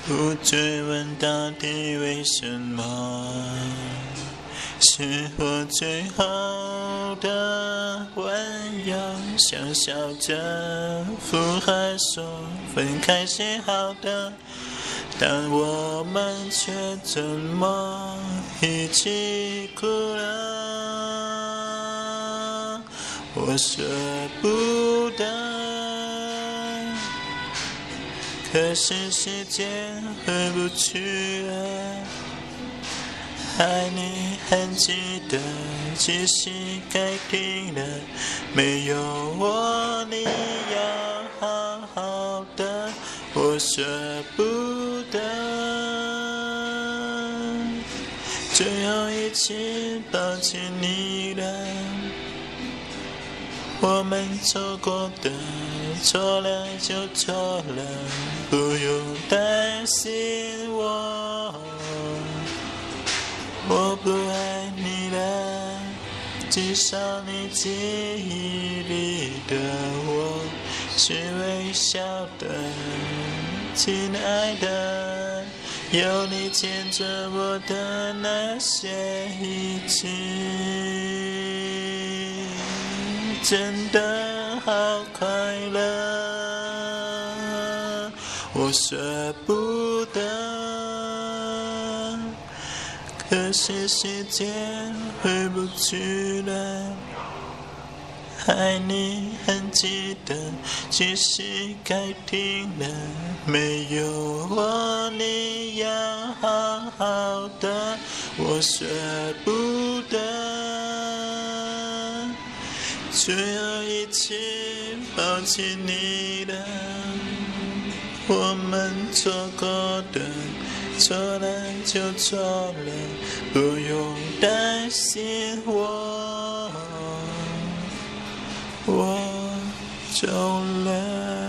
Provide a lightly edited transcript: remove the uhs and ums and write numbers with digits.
不追问到底为什么，是我最后的温柔，想笑着附和说分开是好的，但我们却怎么一起哭了？我舍不得，可是时间回不去了。爱你很记得，只是该停了。没有我，你要好好的，我舍不得。最后一次抱歉你了，我们错过的，错了就错了，不用担心我。我不爱你了，至少你记忆里的我是微笑的，亲爱的，有你牵着我的那些日子，真的好快乐，我舍不得。可是时间回不去了，爱你很记得，只是该停了。没有我，你要好好的，我舍不得。最后一次抱歉你了，我们错过的，错了就错了，不用担心我走了。